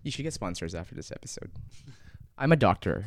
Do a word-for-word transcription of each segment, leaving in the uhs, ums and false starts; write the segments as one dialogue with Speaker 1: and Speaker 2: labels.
Speaker 1: You should get sponsors after this episode. I'm a doctor.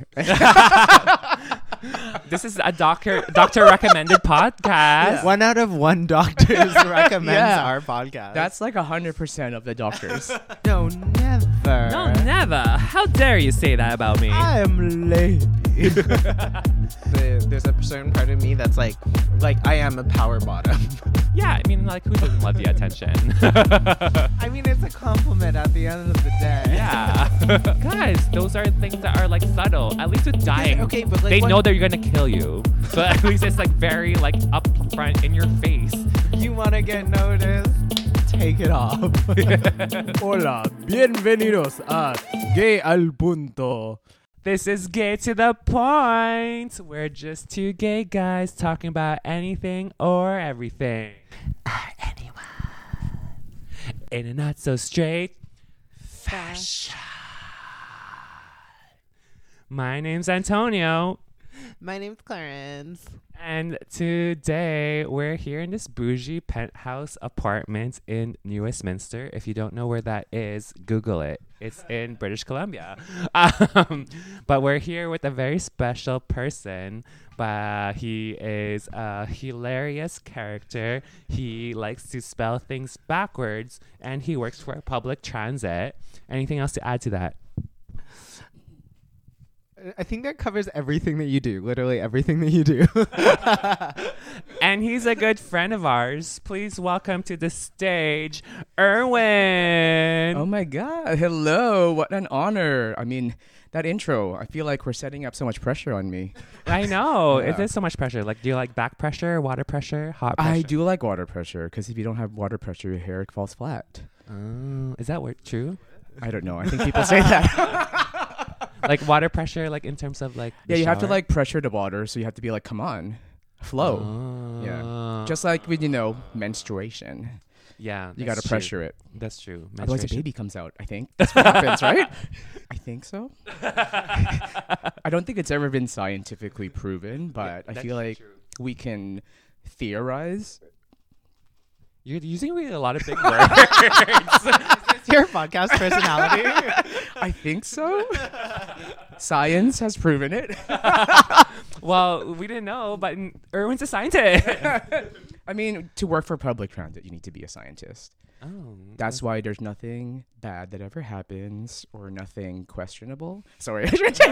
Speaker 2: This is a doctor doctor recommended podcast.
Speaker 3: Yeah. One out of one doctors recommends
Speaker 1: Yeah.
Speaker 3: our podcast.
Speaker 1: That's like one hundred percent of the doctors.
Speaker 3: no, never.
Speaker 2: No, never. How dare you say that about me?
Speaker 3: I am lazy. the, there's a certain part of me that's like, like I am a power bottom.
Speaker 2: Yeah, I mean, like, who doesn't love the attention?
Speaker 3: I mean, it's a compliment at the end of the day.
Speaker 2: Yeah. Guys, those are things that are, like, subtle. At least with dying,
Speaker 3: Okay, but like
Speaker 2: they
Speaker 3: what-
Speaker 2: know they're going to kill you. But at least it's, like, very, like, up front in your face.
Speaker 3: you want to get noticed, take it off.
Speaker 4: Hola, bienvenidos a Gay al Punto.
Speaker 2: This is Gay to the Point. We're just two gay guys talking about anything or everything. Or anyone. In a not so straight fashion. My name's Antonio.
Speaker 3: My name's Clarence.
Speaker 2: And today we're here in this bougie penthouse apartment in New Westminster. If you don't know where that is, Google it. It's in British Columbia. Um, but we're here with a very special person. Uh, he is a hilarious character. He likes to spell things backwards, and he works for public transit. Anything else to add to that?
Speaker 3: I think that covers everything that you do. Literally everything that you do.
Speaker 2: And he's a good friend of ours. Please welcome to the stage, Erwin.
Speaker 1: Oh my God. Hello. What an honor. I mean, that intro, I feel like we're setting up so much pressure on me.
Speaker 2: I know.
Speaker 1: Yeah.
Speaker 2: It is so much pressure. Like, do you like back pressure, water pressure, hot pressure?
Speaker 1: I do like water pressure because if you don't have water pressure, your hair falls flat.
Speaker 2: Oh, is that word true?
Speaker 1: I don't know. I think people say that.
Speaker 2: Like water pressure, like in terms of like the
Speaker 1: Yeah, you have to
Speaker 2: shower?
Speaker 1: like pressure the water. So you have to be like, come on, flow.
Speaker 2: Oh.
Speaker 1: Yeah. Just like with, you know, menstruation.
Speaker 2: yeah,
Speaker 1: You
Speaker 2: that's
Speaker 1: got to
Speaker 2: true.
Speaker 1: pressure it.
Speaker 2: That's true.
Speaker 1: Otherwise, a
Speaker 2: Menstruation.
Speaker 1: baby comes out, I think. That's what happens, right? I think so. I don't think it's ever been scientifically proven, but I
Speaker 2: That's
Speaker 1: feel like
Speaker 2: true.
Speaker 1: we can theorize.
Speaker 2: You're using really a lot of big words.
Speaker 3: Is your podcast personality?
Speaker 1: I think so. Science has proven it.
Speaker 2: Well, we didn't know, but Erwin's a scientist.
Speaker 1: I mean, to work for public transit, you need to be a scientist.
Speaker 2: Oh,
Speaker 1: That's why there's nothing bad that ever happens or nothing questionable. Sorry.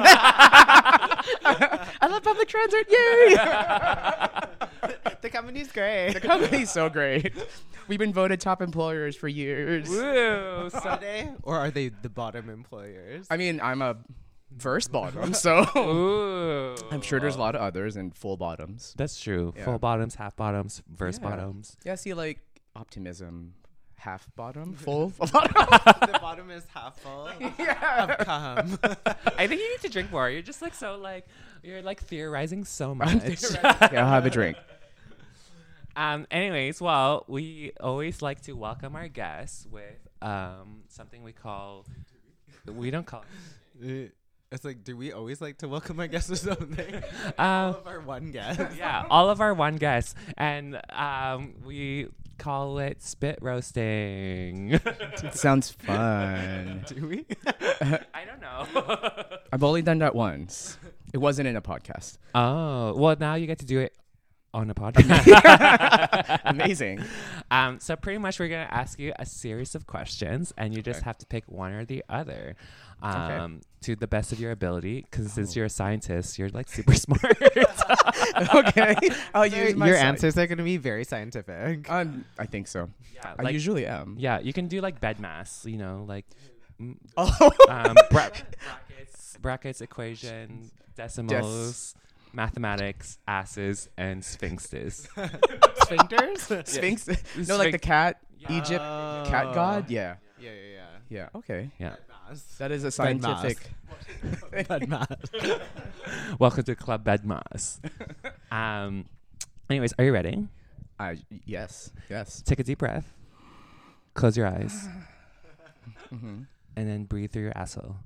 Speaker 1: I love public transit. Yay!
Speaker 3: The company's great.
Speaker 1: The company's so great. We've been voted top employers for years.
Speaker 2: Woo!
Speaker 3: Are
Speaker 2: So,
Speaker 3: they? Or are they the bottom employers?
Speaker 1: I mean, I'm a verse bottom, so
Speaker 2: ooh.
Speaker 1: I'm sure there's a lot of others and full bottoms.
Speaker 2: That's true.
Speaker 1: Yeah.
Speaker 2: Full bottoms, half bottoms, verse
Speaker 1: Yeah.
Speaker 2: bottoms.
Speaker 1: Yeah, see, like optimism, half bottom, full bottom.
Speaker 3: The bottom is half full
Speaker 1: Yeah.
Speaker 3: of cum.
Speaker 2: I think you need to drink more. You're just like so like you're like theorizing so much.
Speaker 1: Yeah, I'll have a drink.
Speaker 2: Um. Anyways, well, we always like to welcome our guests with um something we call. We don't call.
Speaker 3: Uh, It's like, do we always like to welcome our guests or something?
Speaker 2: Uh,
Speaker 3: All of our one guest.
Speaker 2: yeah, all of our one guests, and um, we call it spit roasting.
Speaker 1: It sounds fun.
Speaker 3: Do we?
Speaker 2: I don't know.
Speaker 1: I've only done that once. It wasn't in a podcast.
Speaker 2: Oh, well, now you get to do it on a podcast.
Speaker 1: Amazing.
Speaker 2: Um, so pretty much we're going to ask you a series of questions, and you just
Speaker 1: Okay.
Speaker 2: have to pick one or the other um,
Speaker 1: Okay.
Speaker 2: to the best of your ability, because since
Speaker 1: Oh.
Speaker 2: you're a scientist, you're like super smart.
Speaker 1: Okay. I'll
Speaker 3: Your,
Speaker 1: use my
Speaker 3: your
Speaker 1: sci-
Speaker 3: answers are going to be very scientific.
Speaker 1: Um, I think so.
Speaker 2: yeah,
Speaker 1: I
Speaker 2: like,
Speaker 1: usually am.
Speaker 2: yeah, you can do like bed mass, you know, like mm,
Speaker 1: Oh.
Speaker 2: um, bra- brackets, brackets, equation, decimals, mathematics, asses, and sphinxes.
Speaker 3: Sphincters?
Speaker 1: Sphinx. No, like the cat.
Speaker 2: Yeah.
Speaker 1: Egypt.
Speaker 3: Oh.
Speaker 1: Cat god. Yeah.
Speaker 3: Yeah, yeah, yeah.
Speaker 1: Yeah. Okay.
Speaker 2: Yeah.
Speaker 3: Mass.
Speaker 1: That is a
Speaker 3: Bed mass.
Speaker 1: scientific.
Speaker 3: Bed mass.
Speaker 2: Welcome to Club Bed Mass. Um, anyways, are you ready?
Speaker 1: I yes. Yes.
Speaker 2: Take a deep breath. Close your eyes.
Speaker 1: Mm-hmm.
Speaker 2: And then breathe through your asshole.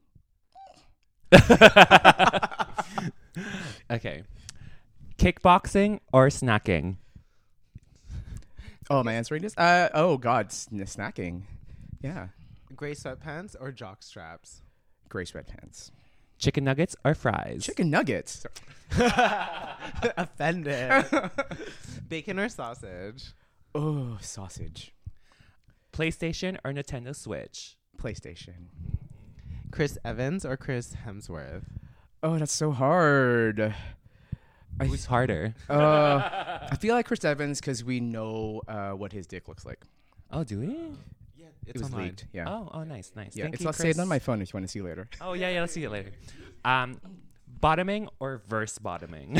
Speaker 2: Okay. Kickboxing or snacking?
Speaker 1: Oh, am I answering this? Uh oh God, sn- snacking. Yeah.
Speaker 3: Gray sweatpants or jock straps?
Speaker 1: Gray sweatpants.
Speaker 2: Chicken nuggets or fries?
Speaker 1: Chicken nuggets.
Speaker 3: Offended. Bacon or sausage?
Speaker 1: Oh, sausage.
Speaker 2: PlayStation or Nintendo Switch?
Speaker 1: PlayStation.
Speaker 3: Chris Evans or Chris Hemsworth?
Speaker 1: Oh, that's so hard. I
Speaker 2: Who's harder?
Speaker 1: uh, I feel like Chris Evans because we know uh, what his dick looks like.
Speaker 2: Oh, do we?
Speaker 3: Yeah,
Speaker 1: It was leaked. Yeah.
Speaker 2: Oh, oh, nice, nice.
Speaker 1: yeah.
Speaker 2: Thank
Speaker 1: It's
Speaker 2: you,
Speaker 1: not saved on
Speaker 2: Chris.
Speaker 1: my phone if you want to see later.
Speaker 2: Oh yeah, yeah. Let's see it later. Um, bottoming or verse bottoming?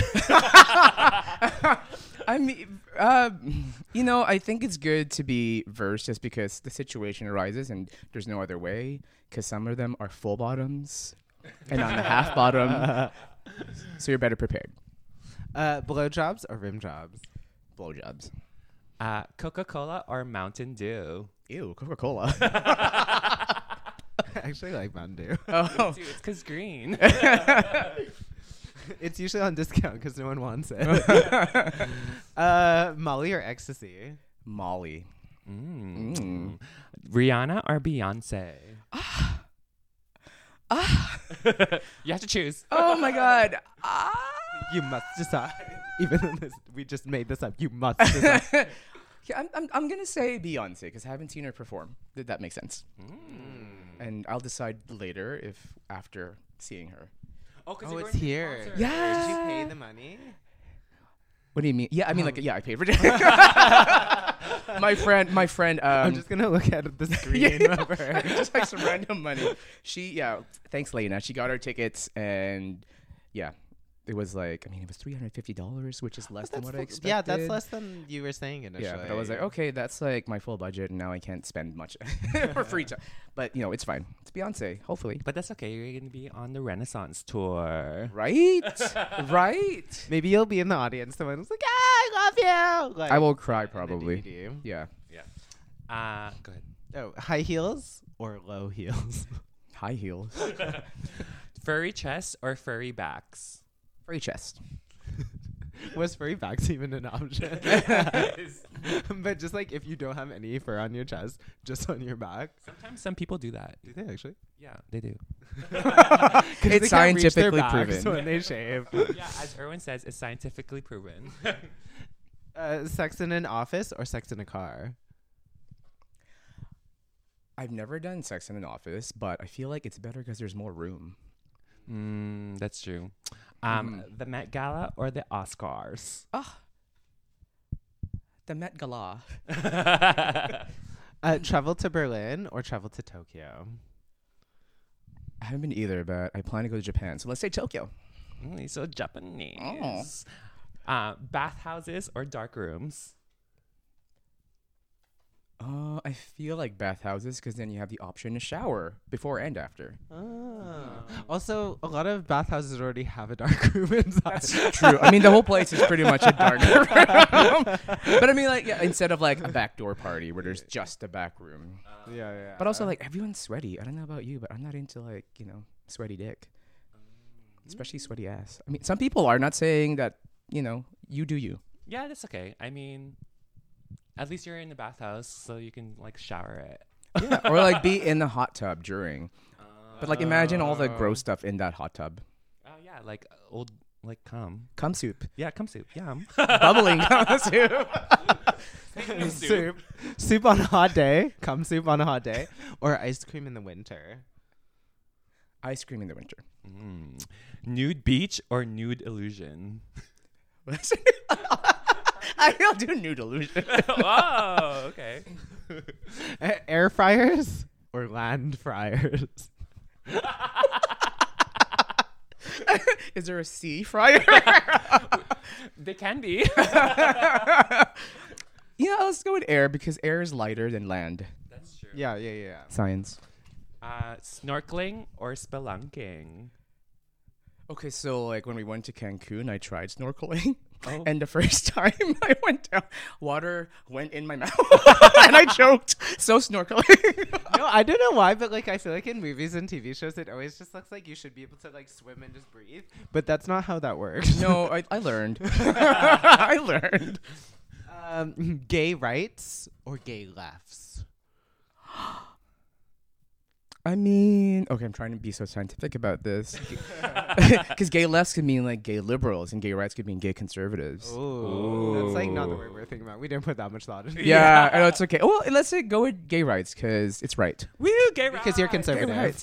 Speaker 1: I mean, uh, you know, I think it's good to be verse just because the situation arises and there's no other way. Because some of them are full bottoms, and I'm a half bottom, so you're better prepared.
Speaker 3: Uh, blowjobs or rim jobs?
Speaker 1: Blowjobs.
Speaker 2: uh, Coca-Cola or Mountain Dew?
Speaker 1: Ew, Coca-Cola.
Speaker 3: I actually like Mountain Dew.
Speaker 1: Oh,
Speaker 2: Dude, it's cause green.
Speaker 3: It's usually on discount because no one wants it. uh, Molly or ecstasy?
Speaker 1: Molly.
Speaker 2: Mm.
Speaker 1: Mm.
Speaker 2: Rihanna or Beyonce?
Speaker 1: Ah.
Speaker 2: You have to choose.
Speaker 1: Oh my God. Ah.
Speaker 3: You must decide. Even though this, we just made this up, you must decide.
Speaker 1: Yeah, I'm, I'm, I'm gonna say Beyonce because I haven't seen her perform. Did that make sense?
Speaker 2: Mm.
Speaker 1: And I'll decide later if after seeing her.
Speaker 2: Oh,
Speaker 3: Oh, it's here.
Speaker 1: Yeah.
Speaker 3: Did you pay the money?
Speaker 1: What do you mean? Yeah, I mean,
Speaker 3: Oh.
Speaker 1: like, yeah, I paid for it. my friend, my friend. Um,
Speaker 3: I'm just gonna look at the screen.
Speaker 1: Yeah.
Speaker 3: of her.
Speaker 1: just like some random money. She, yeah, thanks, Lena. She got our tickets, and yeah, it was like, I mean, it was three hundred fifty dollars, which is less than
Speaker 3: That's
Speaker 1: what I
Speaker 3: fu-
Speaker 1: expected.
Speaker 3: yeah, that's less than you were saying initially.
Speaker 1: Yeah, but I was like, okay, that's like my full budget, and now I can't spend much for free time. But you know, it's fine. It's Beyonce, hopefully.
Speaker 2: But that's okay. You're gonna be on the Renaissance tour.
Speaker 1: Right, right.
Speaker 3: Maybe you'll be in the audience. Someone was like, ah, I love you. Like,
Speaker 1: I will cry
Speaker 3: in the
Speaker 1: probably.
Speaker 3: D V D.
Speaker 1: Yeah,
Speaker 2: Uh, go ahead.
Speaker 3: Oh, high heels or low heels?
Speaker 1: high heels,
Speaker 2: Furry chest or furry backs?
Speaker 1: free chest.
Speaker 3: Was furry backs even an option? But just like if you don't have any fur on your chest, just on your back.
Speaker 2: Sometimes some people do that.
Speaker 3: Do they actually?
Speaker 2: Yeah, they do.
Speaker 1: It's scientifically proven.
Speaker 3: when they shave.
Speaker 2: Yeah, as Erwin says, it's scientifically proven.
Speaker 3: Uh, sex in an office or sex in a car?
Speaker 1: I've never done sex in an office, but I feel like it's better because there's more room.
Speaker 2: Mm, that's true. Um, the Met Gala or the Oscars?
Speaker 1: Ah, the Met Gala.
Speaker 3: Uh, travel to Berlin or travel to Tokyo?
Speaker 1: I haven't been either, but I plan to go to Japan. So let's say Tokyo.
Speaker 2: Mm, he's so Japanese. Uh, bathhouses or dark rooms?
Speaker 1: Uh, I feel like bathhouses because then you have the option to shower before and after.
Speaker 3: Ah. Also, a lot of bathhouses already have a dark room inside.
Speaker 1: That's true. I mean, the whole place is pretty much a dark room. But I mean, like, yeah, instead of like a backdoor party where there's just a back room.
Speaker 3: yeah, yeah.
Speaker 1: But also, like, everyone's sweaty. I don't know about you, but I'm not into, like, you know, sweaty dick. Especially sweaty ass. I mean, some people are not saying that, you know, you do you.
Speaker 2: Yeah, that's okay. I mean, at least you're in the bathhouse, so you can like shower it.
Speaker 1: Yeah. Or, like, be in the hot tub during. But, like, imagine all the gross stuff in that hot tub.
Speaker 2: Oh yeah, like old like cum.
Speaker 1: Cum soup.
Speaker 2: Yeah, cum soup. Yum.
Speaker 1: Bubbling cum soup.
Speaker 3: soup. Soup on a hot day. Cum soup on a hot day. Or ice cream in the winter.
Speaker 1: Ice cream in the winter.
Speaker 2: Mm. Nude beach or nude illusion?
Speaker 1: I will do nude illusion.
Speaker 2: Oh, okay.
Speaker 3: A- air fryers or land fryers?
Speaker 1: Is there a sea fryer?
Speaker 2: They can be.
Speaker 1: Yeah, let's go with air because air is lighter than land.
Speaker 2: That's true.
Speaker 3: Yeah, yeah, yeah.
Speaker 1: Science.
Speaker 2: Uh, snorkeling or spelunking?
Speaker 1: Okay, so like when we went to Cancun, I tried snorkeling.
Speaker 2: Oh.
Speaker 1: And the first time I went down, water went in my mouth and I choked. So snorkeling.
Speaker 3: No, I don't know why, but like I feel like in movies and T V shows, it always just looks like you should be able to like swim and just breathe. But that's not how that works.
Speaker 1: No, I, I learned. I learned.
Speaker 3: Um, gay rights or gay lefts?
Speaker 1: I mean, okay, I'm trying to be so scientific about this. Because gay lefts could mean like gay liberals and gay rights could mean gay conservatives.
Speaker 3: Ooh. That's like not the word we're thinking about. We didn't put that much thought into it.
Speaker 1: Yeah, I know it's okay. Well, let's say go with gay rights because it's right.
Speaker 2: Woo, gay rights.
Speaker 3: Because you're
Speaker 1: Gay
Speaker 3: conservative.
Speaker 1: rights.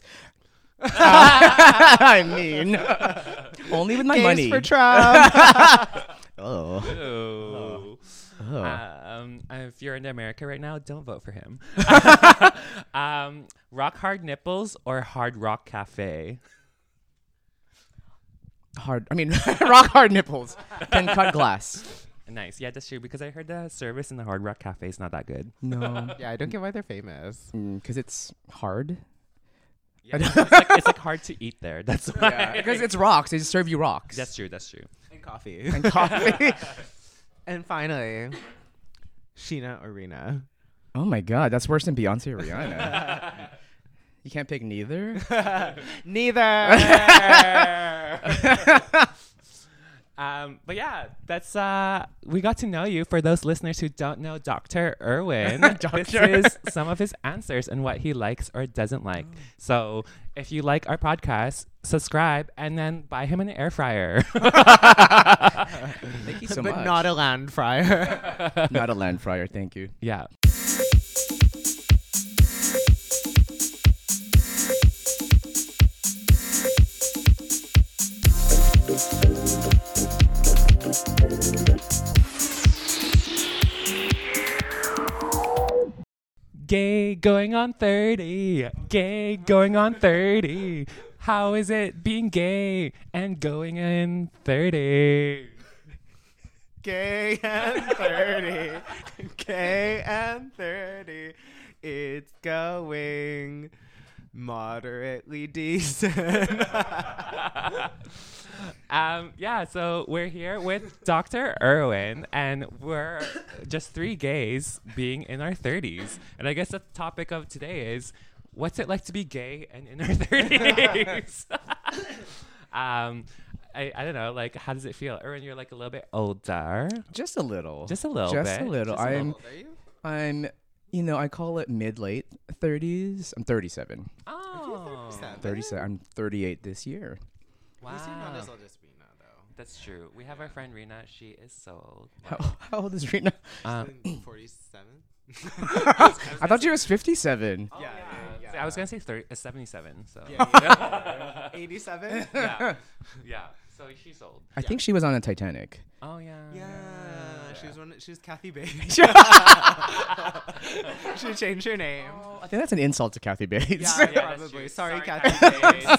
Speaker 1: I mean, only with my
Speaker 3: Gays
Speaker 1: money.
Speaker 3: for Trump.
Speaker 1: Oh.
Speaker 2: Ooh.
Speaker 1: Oh.
Speaker 2: Um, if you're in America right now, don't vote for him. um, rock hard nipples or Hard Rock Cafe?
Speaker 1: Hard. I mean, rock hard nipples can cut glass.
Speaker 2: Nice. Yeah, that's true. Because I heard the service in the Hard Rock Cafe is not that good.
Speaker 1: No,
Speaker 3: Yeah, I don't get why they're famous.
Speaker 1: because it's hard.
Speaker 2: Yeah, it's, like, it's like hard to eat there. That's why.
Speaker 1: Yeah, because it's rocks. They just serve you rocks.
Speaker 2: That's true. That's true.
Speaker 3: And coffee.
Speaker 1: And coffee.
Speaker 3: And finally, Sheena or Rena.
Speaker 1: Oh my God, that's worse than Beyonce or Rihanna. You can't pick neither.
Speaker 3: Neither.
Speaker 2: Um, but yeah, that's uh, we got to know you. For those listeners who don't know Doctor Irwin, this is some of his answers and what he likes or doesn't like. So if you like our podcast, subscribe and then buy him an air fryer.
Speaker 1: Thank you so
Speaker 3: but
Speaker 1: much.
Speaker 3: not a land fryer.
Speaker 1: Not a land fryer. Thank you.
Speaker 2: Yeah. Gay going on thirty. Gay going on thirty. How is it being gay and going in thirty?
Speaker 3: Gay and thirty. Gay and thirty. It's going moderately decent.
Speaker 2: Um, yeah, so we're here with Doctor Irwin, and we're just three gays being in our thirties. And I guess the topic of today is, what's it like to be gay and in our thirties? um, I, I don't know, like, how does it feel? Irwin, you're like a little bit older.
Speaker 1: Just a little.
Speaker 2: Just a little
Speaker 1: Just
Speaker 2: bit.
Speaker 1: a little.
Speaker 2: Just a
Speaker 1: I'm.
Speaker 2: little.
Speaker 1: I'm. You know, I call it mid late thirties. I'm thirty-seven.
Speaker 2: Oh,
Speaker 1: thirty-seven. I'm thirty-eight this year.
Speaker 2: wow.
Speaker 3: just Rena, though.
Speaker 2: That's true. We have our friend Rena. She is so old.
Speaker 1: How, how old is Rena?
Speaker 2: Um,
Speaker 3: forty-seven?
Speaker 1: I thought she was fifty-seven.
Speaker 3: Yeah, yeah,
Speaker 2: See, I was gonna say thirty, uh, seventy-seven. So
Speaker 3: Yeah, yeah. eighty-seven?
Speaker 2: yeah, yeah. So she's old.
Speaker 1: I think she was on a Titanic.
Speaker 2: Oh yeah.
Speaker 3: Yeah, she was one. She was Kathy Bates. She changed her name.
Speaker 1: I think that's an insult to Kathy Bates.
Speaker 3: Yeah,
Speaker 2: Yeah, that's
Speaker 3: probably.
Speaker 2: true.
Speaker 3: Sorry,
Speaker 2: Sorry,
Speaker 3: Kathy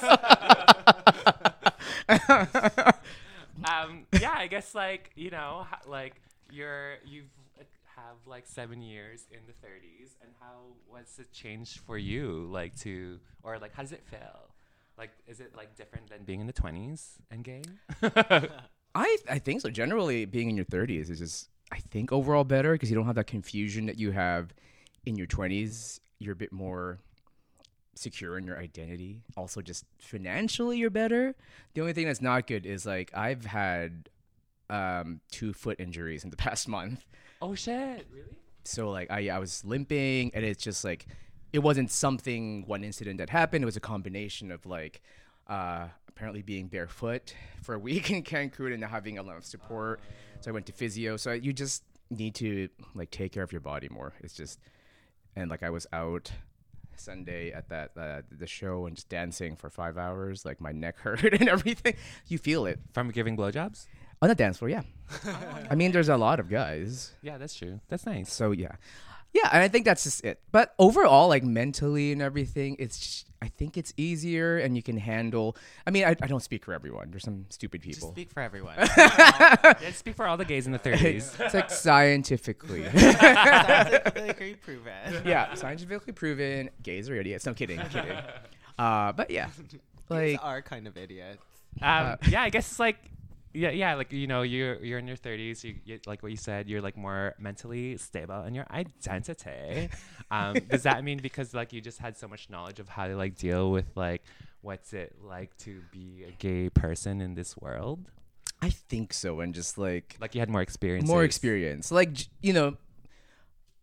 Speaker 3: Bates.
Speaker 2: um. Yeah. I guess like you know, ha- like you're you've uh, have like seven years in the thirties, and how what's it changed for you? Like to or like how does it feel? Like, is it like different than being in the twenties and gay?
Speaker 1: I I think so. Generally, being in your thirties is just, I think, overall better because you don't have that confusion that you have in your twenties. You're a bit more secure in your identity. Also, just financially, you're better. The only thing that's not good is like I've had um, two foot injuries in the past month.
Speaker 2: Oh shit! Really?
Speaker 1: So like I I was limping, and it's just like it wasn't something one incident that happened. It was a combination of like uh, apparently being barefoot for a week in Cancun and not having a lot of support. So I went to physio. So you just need to like take care of your body more. It's just and like I was out Sunday at that uh, the show and just dancing for five hours. Like my neck hurt and everything. You feel it
Speaker 2: From giving blowjobs?
Speaker 1: on the dance floor. Yeah. I mean, there's a lot of guys.
Speaker 2: Yeah, that's true. That's nice.
Speaker 1: So yeah, yeah, and I think that's just it. But overall, like mentally and everything, it's just, I think it's easier, and you can handle. I mean, I, I don't speak for everyone. There's some stupid
Speaker 3: Just
Speaker 1: people.
Speaker 3: speak for everyone.
Speaker 2: Yeah, speak for all the gays in the thirties.
Speaker 1: It's like scientifically,
Speaker 3: Scientifically proven.
Speaker 1: yeah, scientifically proven. Gays are idiots. No kidding, kidding. Uh, but yeah,
Speaker 3: Like,
Speaker 1: like
Speaker 3: are kind of idiots.
Speaker 2: Um, yeah, I guess it's like, yeah, yeah, like you know, you're you're in your thirties. You, you like what you said. You're like more mentally stable in your identity. Um, does that mean because like you just had so much knowledge of how to like deal with like what's it like to be a gay person in this world?
Speaker 1: I think so, and just like
Speaker 2: Like you had more experience.
Speaker 1: more experience. Like j- you know,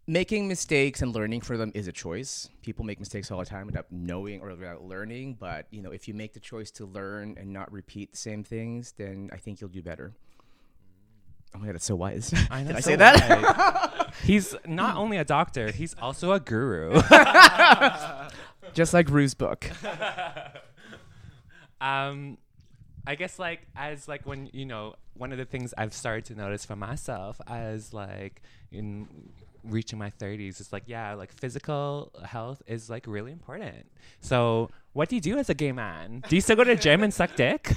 Speaker 1: making mistakes and learning from them is a choice. People make mistakes all the time without knowing or without learning. But, you know, if you make the choice to learn and not repeat the same things, then I think you'll do better. Oh my God, that's so wise.
Speaker 2: I know,
Speaker 1: Did I
Speaker 2: so
Speaker 1: say that?
Speaker 2: wise. He's not only a doctor, he's also a guru.
Speaker 1: Just like Rue's book.
Speaker 2: um, I guess like as like when, you know, one of the things I've started to notice for myself as like in reaching my thirties is like, yeah, like physical health is like really important. So what do you do as a gay man? Do you still go to the gym and suck dick?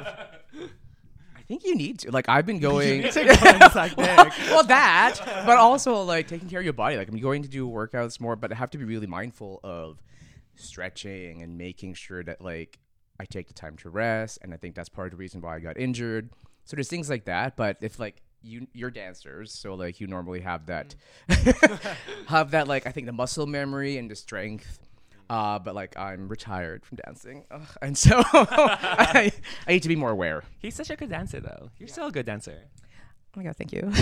Speaker 1: I think you need to. Like, I've been going.
Speaker 3: to go and suck dick.
Speaker 1: Well, that, but also like taking care of your body. Like, I'm going to do workouts more, but I have to be really mindful of stretching and making sure that like I take the time to rest. And I think that's part of the reason why I got injured. So there's things like that. But if like you, you're dancers, so like you normally have that, have that like I think the muscle memory and the strength. Uh, but like I'm retired from dancing, Ugh. and so I, I need to be more aware.
Speaker 2: He's such a good dancer, though. You're still a good dancer.
Speaker 1: Oh my God, thank you.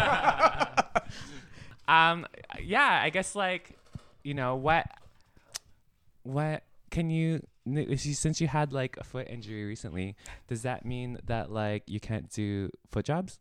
Speaker 2: um, yeah, I guess like, you know what, what can you? If you since you had like a foot injury recently, does that mean that like you can't do foot jobs?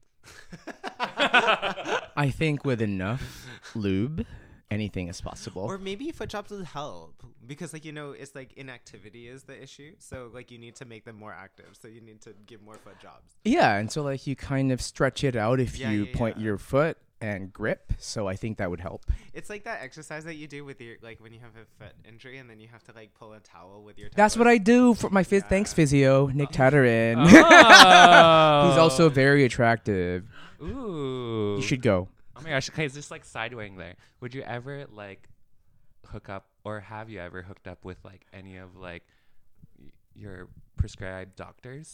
Speaker 1: I think with enough lube, anything is possible.
Speaker 3: Or maybe foot jobs would help because, like, you know, it's like inactivity is the issue. So, like, you need to make them more active. So you need to give more foot jobs.
Speaker 1: Yeah, and so like you kind of stretch it out if
Speaker 3: Yeah,
Speaker 1: you
Speaker 3: yeah,
Speaker 1: point
Speaker 3: yeah.
Speaker 1: your foot and grip. So I think that would help.
Speaker 3: It's like that exercise that you do with your, like, when you have a foot injury and then you have to, like, pull a towel with your toes.
Speaker 1: That's what I do for my phys-
Speaker 3: Yeah.
Speaker 1: thanks physio, Nick Tatterin.
Speaker 2: Oh.
Speaker 1: He's also very attractive.
Speaker 2: Ooh.
Speaker 1: You should go.
Speaker 2: Oh my gosh, okay, it's just like sidewaying there. Would you ever like hook up, or have you ever hooked up with like any of like y- your prescribed doctors?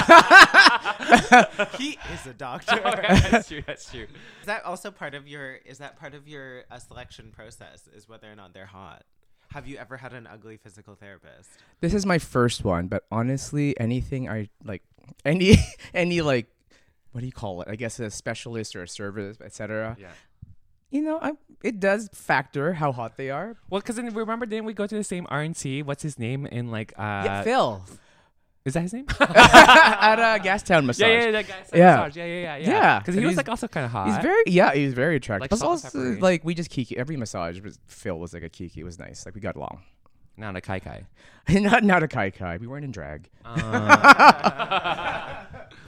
Speaker 3: He is a doctor.
Speaker 2: Oh, yeah, that's true, that's true.
Speaker 3: Is that also part of your, is that part of your uh, selection process, is whether or not they're hot? Have you ever had an ugly physical therapist?
Speaker 1: This is my first one, but honestly, anything I like, any any like, what do you call it? I guess a specialist or a service, et cetera.
Speaker 2: Yeah.
Speaker 1: You know, I, it does factor how hot they are.
Speaker 2: Well, because remember, didn't we go to the same R and T? What's his name? In like, uh,
Speaker 1: Yeah, Phil
Speaker 2: is that his name?
Speaker 1: at uh, Gastown Massage.
Speaker 2: yeah, yeah, that guy.
Speaker 1: Yeah.
Speaker 2: Massage. Yeah, yeah, yeah, yeah.
Speaker 1: Yeah,
Speaker 2: Because he
Speaker 1: and
Speaker 2: was
Speaker 1: he's-
Speaker 2: like also kind of hot.
Speaker 1: He's very, yeah, he's very attractive.
Speaker 2: Like
Speaker 1: But
Speaker 2: salt and
Speaker 1: also,
Speaker 2: peppery.
Speaker 1: like, we just kiki. Every massage was Phil was like a kiki. It was nice. Like we got along.
Speaker 2: Not a kai kai.
Speaker 1: not not a kai kai. We weren't in drag.
Speaker 2: Uh,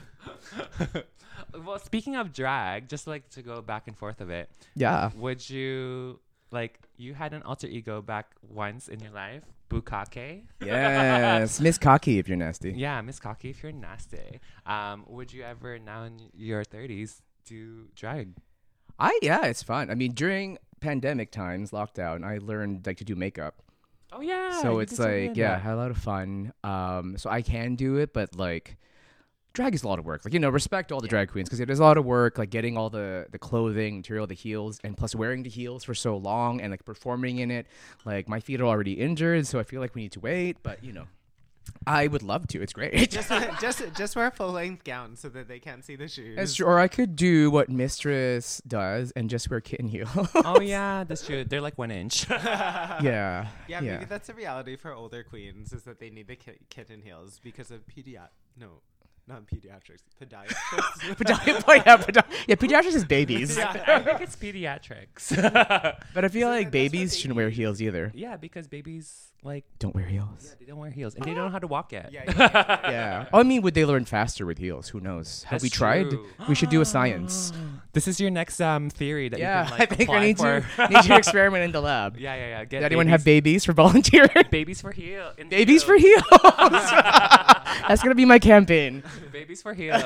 Speaker 2: well, speaking of drag, just like to go back and forth of it,
Speaker 1: Yeah.
Speaker 2: would you like you had an alter ego back once in your life, Bukake?
Speaker 1: Yes, Miss Cocky if you're nasty.
Speaker 2: Yeah, Miss Cocky, if you're nasty. Um, would you ever now in your thirties do drag?
Speaker 1: I yeah, it's fun. I mean, during pandemic times, lockdown, I learned like to do makeup.
Speaker 2: Oh yeah.
Speaker 1: so
Speaker 2: you
Speaker 1: it's
Speaker 2: did tell me
Speaker 1: like yeah, I
Speaker 2: that.
Speaker 1: had a lot of fun. Um, so I can do it, but like, drag is a lot of work. Like you know, respect all the drag queens because it is a lot of work. Like getting all the the clothing, material, the heels, and plus wearing the heels for so long and like performing in it. Like my feet are already injured, so I feel like we need to wait. But you know, I would love to. It's great.
Speaker 3: just, just, just wear a full length gown so that they can't see the shoes.
Speaker 1: That's true. Or I could do what Mistress does and just wear kitten heels.
Speaker 2: Oh yeah, that's true. They're like one inch.
Speaker 1: yeah.
Speaker 3: Yeah,
Speaker 1: Yeah.
Speaker 3: maybe that's a reality for older queens is that they need the ki- kitten heels because of pediat. No, not pediatrics. Podiatrists.
Speaker 1: Pedi- yeah, pedi- yeah, pediatrics is babies.
Speaker 2: I think it's pediatrics.
Speaker 1: But I feel
Speaker 3: So
Speaker 1: like
Speaker 3: then that's what
Speaker 1: babies
Speaker 3: they
Speaker 1: shouldn't wear
Speaker 3: need.
Speaker 1: heels either.
Speaker 2: Yeah, because babies like
Speaker 1: Don't wear
Speaker 2: yeah,
Speaker 1: heels.
Speaker 2: they don't wear heels and they don't know how to walk yet.
Speaker 3: yeah, yeah, yeah, yeah.
Speaker 1: Yeah. I mean, would they learn faster with heels? Who knows? Have
Speaker 2: That's
Speaker 1: we tried?
Speaker 2: true.
Speaker 1: We should do a science.
Speaker 2: This is your next um theory that
Speaker 1: yeah,
Speaker 2: you can like
Speaker 1: I think
Speaker 2: apply
Speaker 1: I need
Speaker 2: for.
Speaker 1: to need to experiment in the lab.
Speaker 2: yeah, yeah, yeah. Get
Speaker 1: Does anyone have
Speaker 2: babies,
Speaker 1: babies for volunteering?
Speaker 2: babies for heel? in
Speaker 1: babies for
Speaker 2: heels.
Speaker 1: heels. That's gonna be my campaign.
Speaker 2: Babies for heel.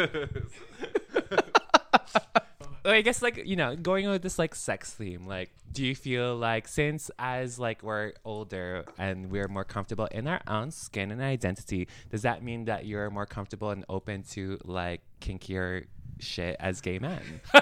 Speaker 2: I guess like you know going with this like sex theme, like do you feel like since as like we're older and we're more comfortable in our own skin and identity, does that mean that you're more comfortable and open to like kinkier shit as gay men?
Speaker 3: Does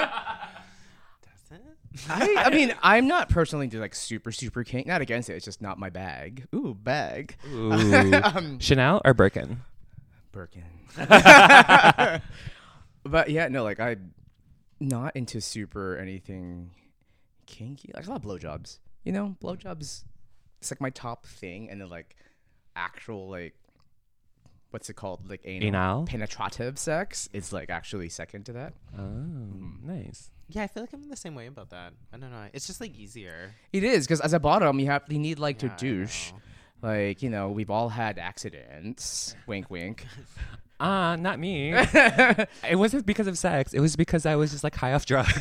Speaker 3: it?
Speaker 1: I, I mean, I'm not personally into like super super kink. Not against it. It's just not my bag. Ooh, bag.
Speaker 2: Ooh.
Speaker 1: um,
Speaker 2: Chanel or Birkin?
Speaker 1: Birkin. But yeah, no, like I, not into super anything kinky. Like a lot of blowjobs. You know, blowjobs. It's like my top thing, and then like actual like what's it called? Like anal,
Speaker 2: Anal?
Speaker 1: penetrative sex is like actually second to that.
Speaker 2: Oh,
Speaker 1: Mm.
Speaker 2: nice.
Speaker 3: Yeah, I feel like I'm the same way about that. I don't know. It's just like easier.
Speaker 1: It is because as a bottom, you have you need like
Speaker 3: Yeah,
Speaker 1: to
Speaker 3: I
Speaker 1: douche.
Speaker 3: know.
Speaker 1: Like, you know, we've all had accidents. Wink, wink.
Speaker 2: Ah, uh, not me. It wasn't because of sex. It was because I was just like high off drugs.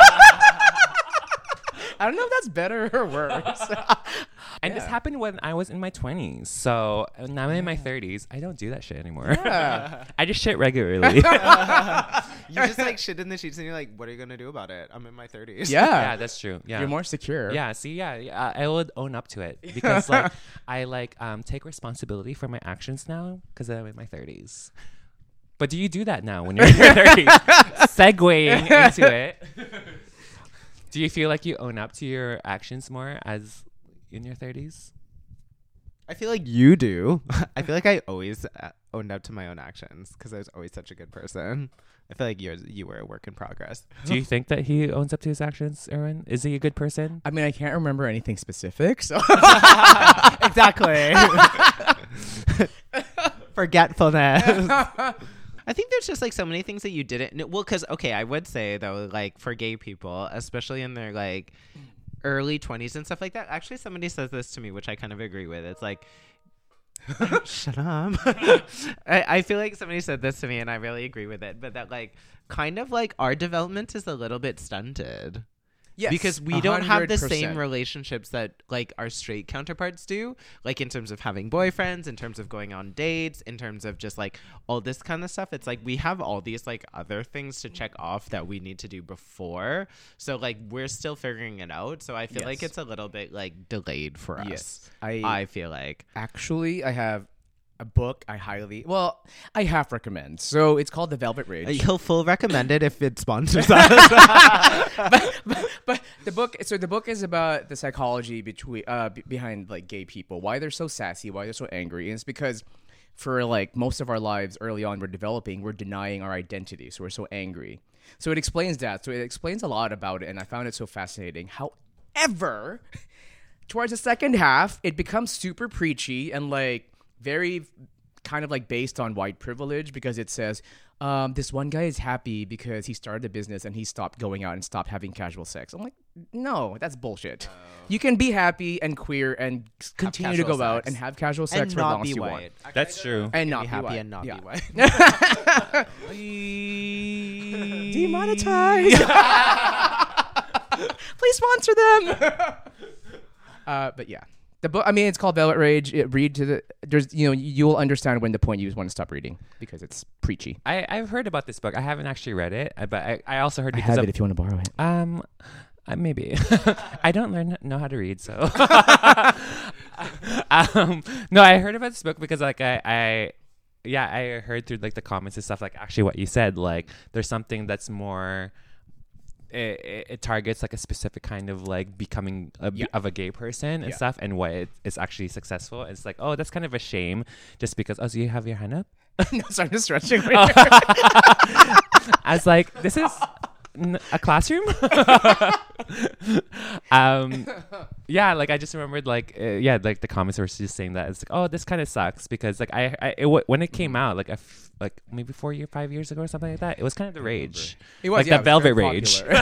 Speaker 1: I don't know if that's better or worse.
Speaker 2: And this
Speaker 1: Yeah.
Speaker 2: happened when I was in my twenties. So uh, now I'm in my thirties. I don't do that shit anymore.
Speaker 1: Yeah.
Speaker 2: I just shit regularly.
Speaker 3: You just like shit in the sheets and you're like, what are you gonna do about it? I'm in my thirties.
Speaker 1: Yeah.
Speaker 2: Yeah, that's true. Yeah.
Speaker 1: You're more secure.
Speaker 2: Yeah, see, yeah, yeah, I would own up to it because like I like um take responsibility for my actions now because I'm in my thirties. But do you do that now when you're in your thirties? Segueing into it. Do you feel like you own up to your actions more as in your thirties?
Speaker 3: I feel like you do. I feel like I always uh, owned up to my own actions because I was always such a good person. I feel like yours, you were a work in progress.
Speaker 2: Do you think that he owns up to his actions, Erwin? Is he a good person?
Speaker 1: I mean, I can't remember anything specific, so
Speaker 3: Exactly. Forgetfulness. I think there's just like so many things that you didn't know. Well, because, okay, I would say though, like for gay people, especially in their like early twenties and stuff like that. Actually, somebody says this to me, which I kind of agree with. It's like, shut up. I, I feel like somebody said this to me and I really agree with it. But that like kind of like our development is a little bit stunted.
Speaker 1: yes,
Speaker 3: Because we don't have the
Speaker 1: one hundred
Speaker 3: same
Speaker 1: percent.
Speaker 3: relationships that like our straight counterparts do, like in terms of having boyfriends, in terms of going on dates, in terms of just like all this kind of stuff. It's like we have all these like other things to check off that we need to do before. So like we're still figuring it out. So I feel like
Speaker 1: Yes.
Speaker 3: it's a little bit like delayed for us.
Speaker 1: Yes, I,
Speaker 3: I feel like.
Speaker 1: actually I have a book I highly well I half recommend. So it's called The Velvet Rage.
Speaker 3: He'll full recommend it if it sponsors us.
Speaker 1: but, but, but the book so the book is about the psychology between uh b- behind like gay people, why they're so sassy, why they're so angry. And it's because for like most of our lives early on we're developing, we're denying our identity, so we're so angry. So it explains that. So it explains a lot about it, and I found it so fascinating. However, towards the second half it becomes super preachy and like very kind of like based on white privilege, because it says um, this one guy is happy because he started a business and he stopped going out and stopped having casual sex. I'm like, no, that's bullshit. You can be happy and queer and s- continue to
Speaker 3: casual
Speaker 1: go out
Speaker 3: sex.
Speaker 1: and have casual sex
Speaker 3: and
Speaker 1: for as long
Speaker 3: not
Speaker 1: as
Speaker 3: be
Speaker 1: you
Speaker 3: white.
Speaker 1: want.
Speaker 3: Actually,
Speaker 2: That's
Speaker 3: I
Speaker 2: true.
Speaker 3: don't
Speaker 1: And
Speaker 3: be
Speaker 1: not be
Speaker 3: happy
Speaker 1: white.
Speaker 3: and not
Speaker 1: Yeah.
Speaker 3: be white.
Speaker 1: Demonetized. Please sponsor them. uh, but yeah, the book. I mean, it's called Velvet Rage. It, read to the. There's, you know, you'll understand when the point you want to stop reading because it's preachy.
Speaker 2: I, I've heard about this book. I haven't actually read it, uh, but I, I also heard
Speaker 1: I
Speaker 2: because
Speaker 1: have
Speaker 2: of
Speaker 1: it if you want to borrow it.
Speaker 2: um uh, maybe I don't learn know how to read, so um no, I heard about this book because like I I yeah I heard through like the comments and stuff, like actually what you said, like there's something that's more. It, it, it targets like a specific kind of like becoming a,
Speaker 1: Yeah.
Speaker 2: of a gay person and
Speaker 1: Yeah.
Speaker 2: stuff, and what it is actually successful. It's like, oh, that's kind of a shame, just because. Oh, so you have your hand up?
Speaker 1: No, sorry, I'm just stretching.
Speaker 2: I was like, this is n- a classroom. um, yeah, like I just remembered, like, uh, yeah, like the comments were just saying that it's like, oh, this kind of sucks because, like, I, I it, w- when it came out, like, a f- like maybe four year, five years ago or something like that, it was kind of the rage,
Speaker 1: It was
Speaker 2: like
Speaker 1: yeah,
Speaker 2: the
Speaker 1: it was very
Speaker 2: Velvet Rage.
Speaker 1: popular.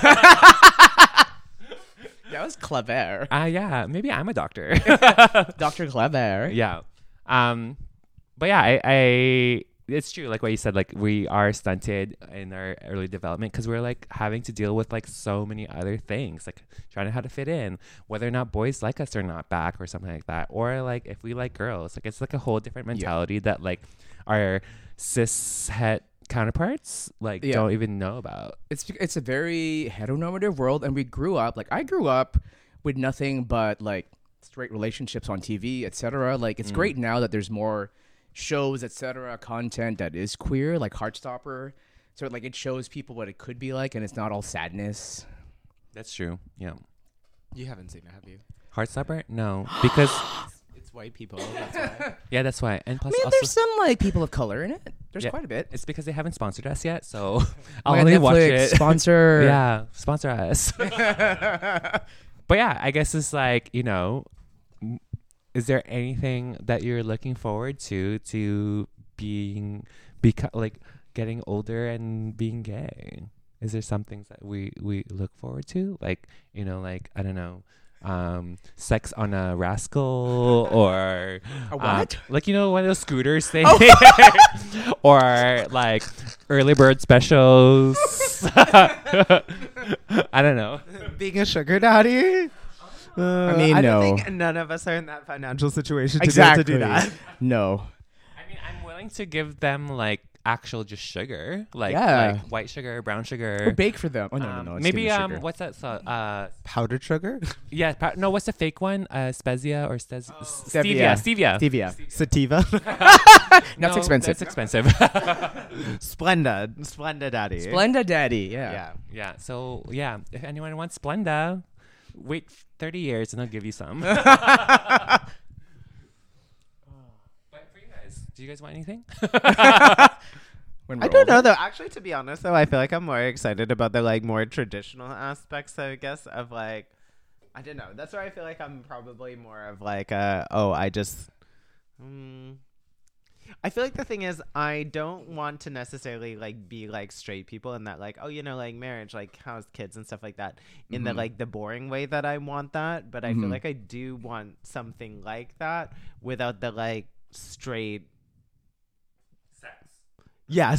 Speaker 1: That was clever,
Speaker 2: Ah, uh, yeah, maybe I'm a doctor.
Speaker 1: Doctor Clever.
Speaker 2: Yeah. Um, but yeah, I, I, it's true. Like what you said, like we are stunted in our early development because we're like having to deal with like so many other things, like trying to how to fit in, whether or not boys like us or not back or something like that. Or like if we like girls, like it's like a whole different mentality that like our cis het counterparts like
Speaker 1: Yeah.
Speaker 2: don't even know about.
Speaker 1: It's it's a very heteronormative world, and we grew up like I grew up with nothing but like straight relationships on T V, et cetera. Like it's great now that there's more shows, et cetera, content that is queer, like Heartstopper. So like it shows people what it could be like, and it's not all sadness.
Speaker 2: That's true. Yeah.
Speaker 3: You haven't seen it, have you?
Speaker 2: Heartstopper? No, because
Speaker 3: It's white people. That's why.
Speaker 2: yeah, that's why. And
Speaker 1: I
Speaker 2: plus
Speaker 1: mean,
Speaker 2: also
Speaker 1: there's some like people of color in it. There's
Speaker 2: Yeah.
Speaker 1: quite a bit.
Speaker 2: It's because they haven't sponsored us yet, so
Speaker 1: Oh
Speaker 2: I'll
Speaker 1: my
Speaker 2: only
Speaker 1: God,
Speaker 2: watch
Speaker 1: Netflix,
Speaker 2: it.
Speaker 1: Sponsor.
Speaker 2: Yeah, sponsor us. But yeah, I guess it's like, you know, m- is there anything that you're looking forward to to being, beca- like getting older and being gay? Is there some things that we, we look forward to? Like, you know, like, I don't know, um, sex on a rascal or
Speaker 1: A
Speaker 2: um,
Speaker 1: what?
Speaker 2: like, you know, one of those scooters things
Speaker 1: Oh.
Speaker 2: or like early bird specials. I don't know.
Speaker 3: Being a sugar daddy. Uh,
Speaker 1: I mean,
Speaker 3: I
Speaker 1: no.
Speaker 3: don't think none of us are in that financial situation to
Speaker 1: Exactly.
Speaker 3: be able to do that.
Speaker 1: No.
Speaker 2: I mean, I'm willing to give them like actual just sugar, like
Speaker 1: Yeah.
Speaker 2: like white sugar, brown
Speaker 1: Or
Speaker 2: sugar.
Speaker 1: bake for them. Oh no,
Speaker 2: Um,
Speaker 1: no, no. It's
Speaker 2: maybe
Speaker 1: too much
Speaker 2: um,
Speaker 1: sugar.
Speaker 2: what's that? So, uh,
Speaker 3: Powdered sugar?
Speaker 2: yeah, pa- no, what's the fake one? Uh, Spezia or Stes-
Speaker 1: Stevia.
Speaker 2: Stevia? Stevia.
Speaker 1: Stevia.
Speaker 3: Sativa?
Speaker 1: That's
Speaker 2: No,
Speaker 1: expensive.
Speaker 2: That's expensive.
Speaker 3: Splenda. Splenda daddy.
Speaker 1: Splenda Daddy. Yeah.
Speaker 3: Yeah.
Speaker 2: Yeah. So yeah, if anyone wants Splenda, wait thirty years and I'll give you some. But for you guys, do you guys want anything?
Speaker 1: When
Speaker 3: I
Speaker 1: we're
Speaker 3: don't
Speaker 1: older.
Speaker 3: know though. Actually, to be honest though, I feel like I'm more excited about the like more traditional aspects, I guess, of like I don't know. That's where I feel like I'm probably more of like uh oh, I just mm, I feel like the thing is I don't want to necessarily like be like straight people and that like, oh, you know, like marriage, like house kids and stuff like that in the
Speaker 1: Mhm.
Speaker 3: like the boring way that I want that, but I feel
Speaker 1: Mhm.
Speaker 3: like I do want something like that without the like straight Yes.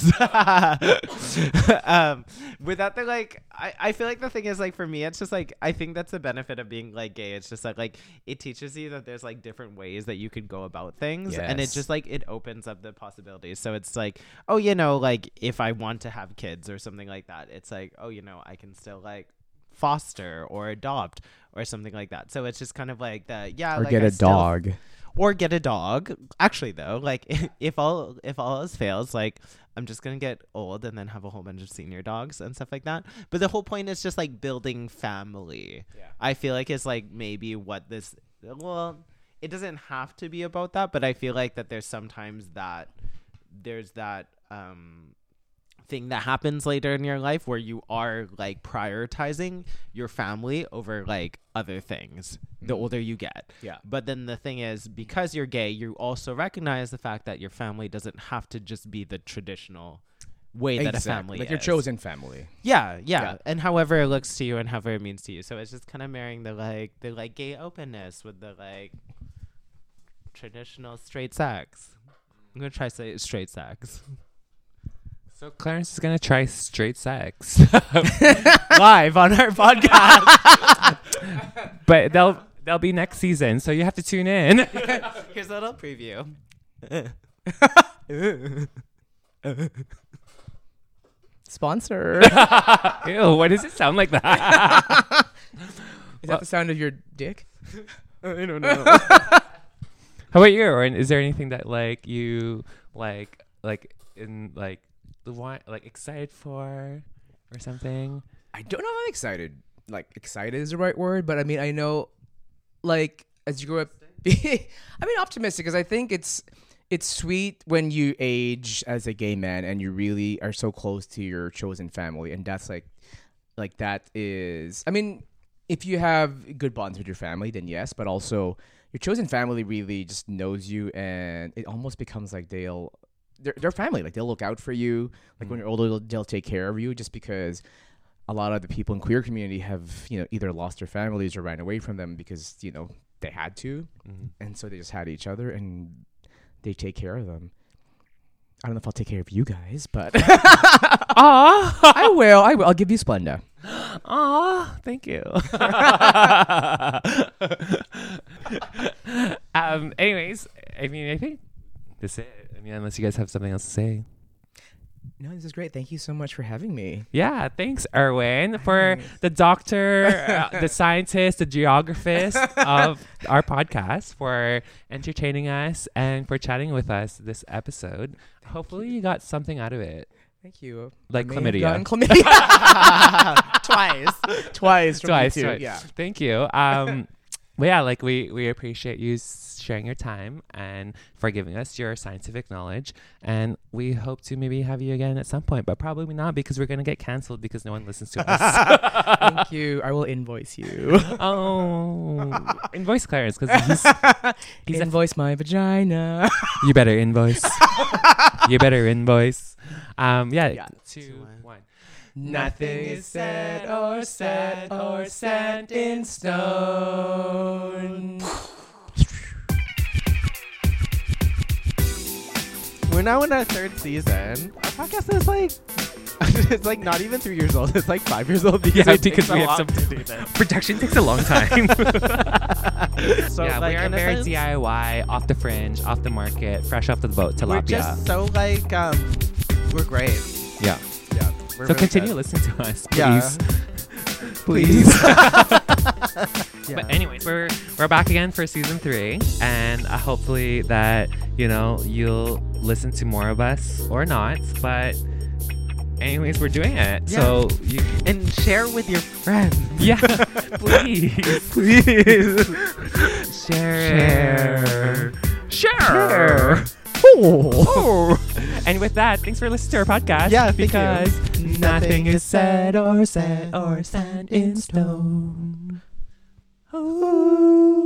Speaker 3: um, without the like, I, I feel like the thing is like for me, it's just like I think that's the benefit of being like gay. It's just like like it teaches you that there's like different ways that you can go about things, and it
Speaker 1: Yes.
Speaker 3: just like it opens up the possibilities. So it's like, oh, you know, like if I want to have kids or something like that, it's like, oh, you know, I can still like foster or adopt or something like that. So it's just kind of like the yeah,
Speaker 1: Or
Speaker 3: like
Speaker 1: get
Speaker 3: I
Speaker 1: a
Speaker 3: still-
Speaker 1: dog.
Speaker 3: or get a dog. Actually, though, like if all if all else fails, like I'm just gonna get old and then have a whole bunch of senior dogs and stuff like that. But the whole point is just like building family.
Speaker 1: Yeah.
Speaker 3: I feel like is like maybe what this. Well, it doesn't have to be about that, but I feel like that there's sometimes that there's that um thing that happens later in your life where you are like prioritizing your family over like other things the
Speaker 1: Mhm.
Speaker 3: older you get.
Speaker 1: Yeah.
Speaker 3: But then the thing is, because you're gay, you also recognize the fact that your family doesn't have to just be the traditional way that a family
Speaker 1: like
Speaker 3: is.
Speaker 1: your chosen family.
Speaker 3: Yeah, yeah,
Speaker 1: Yeah.
Speaker 3: and however it looks to you and however it means to you. So it's just kind of marrying the like the like gay openness with the like traditional straight sex. I'm gonna try to say straight sex.
Speaker 2: So Clarence is gonna try straight sex,
Speaker 3: Live on our podcast.
Speaker 2: but they'll they'll be next season, so you have to tune in.
Speaker 3: Here's a little preview.
Speaker 1: Sponsor.
Speaker 2: Ew, why does it sound like that?
Speaker 1: Is that the sound of your dick?
Speaker 3: I don't know.
Speaker 2: How about you? Or is there anything that like you like like in like the want like excited for or something?
Speaker 1: I don't know if I'm excited. Like excited is the right word, but I mean I know, like as you grow up, I mean optimistic because I think it's it's sweet when you age as a gay man and you really are so close to your chosen family, and that's like like that is. I mean, if you have good bonds with your family, then yes, but also your chosen family really just knows you, and it almost becomes like they'll they're, they're family. Like they'll look out for you. Like when you're older, they'll, they'll take care of you just because. A lot of the people in queer community have, you know, either lost their families or ran away from them because, you know, they had to.
Speaker 2: Mhm.
Speaker 1: And so they just had each other and they take care of them. I don't know if I'll take care of you guys, but
Speaker 2: Aw,
Speaker 1: I will. I will. I'll give you Splenda.
Speaker 2: aw, thank you. um. Anyways, I mean, I think that's it. I mean, unless you guys have something else to say.
Speaker 1: No, this is great. Thank you so much for having me.
Speaker 2: Yeah, thanks, Erwin, for
Speaker 1: Thanks.
Speaker 2: the doctor, uh, the scientist, the geographist of our podcast, for entertaining us and for chatting with us this episode. Hopefully, you got something out of it,
Speaker 1: Thank you.
Speaker 2: like
Speaker 1: I may have
Speaker 2: chlamydia.
Speaker 1: gotten chlamydia.
Speaker 3: Twice.
Speaker 1: Twice. From
Speaker 2: Twice,
Speaker 1: you too.
Speaker 2: twice.
Speaker 1: Yeah.
Speaker 2: Thank you. Um, But yeah, like we we appreciate you s- sharing your time and for giving us your scientific knowledge, and we hope to maybe have you again at some point, but probably not because we're gonna get canceled because no one listens to us.
Speaker 1: Thank you. I will invoice you.
Speaker 2: Oh, invoice Clarence because he's he's a
Speaker 1: Invoice my vagina.
Speaker 2: you better invoice. You better invoice. Um, yeah,
Speaker 1: Yeah.
Speaker 2: two, one.
Speaker 1: Nothing is said or said or set in stone.
Speaker 4: We're now in our third season. Our podcast is like, it's like not even three years old. It's like five years old because,
Speaker 2: Yeah,
Speaker 4: it
Speaker 2: because
Speaker 4: takes
Speaker 2: we
Speaker 4: a
Speaker 2: have
Speaker 4: lot
Speaker 2: some-
Speaker 4: to do this.
Speaker 2: Production takes a long time.
Speaker 4: So,
Speaker 2: yeah,
Speaker 4: like,
Speaker 2: we are
Speaker 4: in a
Speaker 2: very
Speaker 4: sense,
Speaker 2: D I Y, off the fringe, off the market, fresh off the boat,
Speaker 4: We're
Speaker 2: tilapia.
Speaker 4: just so like, um, we're great.
Speaker 2: Yeah.
Speaker 4: Yeah. We're
Speaker 2: So
Speaker 4: really
Speaker 2: continue
Speaker 4: good.
Speaker 2: listening to us,
Speaker 4: Yeah.
Speaker 2: please. Please.
Speaker 4: Yeah.
Speaker 2: But anyways, we're we're back again for season three, and uh, hopefully that you know you'll listen to more of us or not. But anyways, we're doing it.
Speaker 4: Yeah.
Speaker 2: So you,
Speaker 4: And share with your friends.
Speaker 2: yeah, please,
Speaker 4: Please.
Speaker 2: share,
Speaker 4: Share.
Speaker 2: share.
Speaker 4: Oh.
Speaker 2: And with that, thanks for listening to our podcast.
Speaker 4: Yeah, thank you.
Speaker 2: because
Speaker 4: Nothing is said
Speaker 2: or said or set in stone. Oh.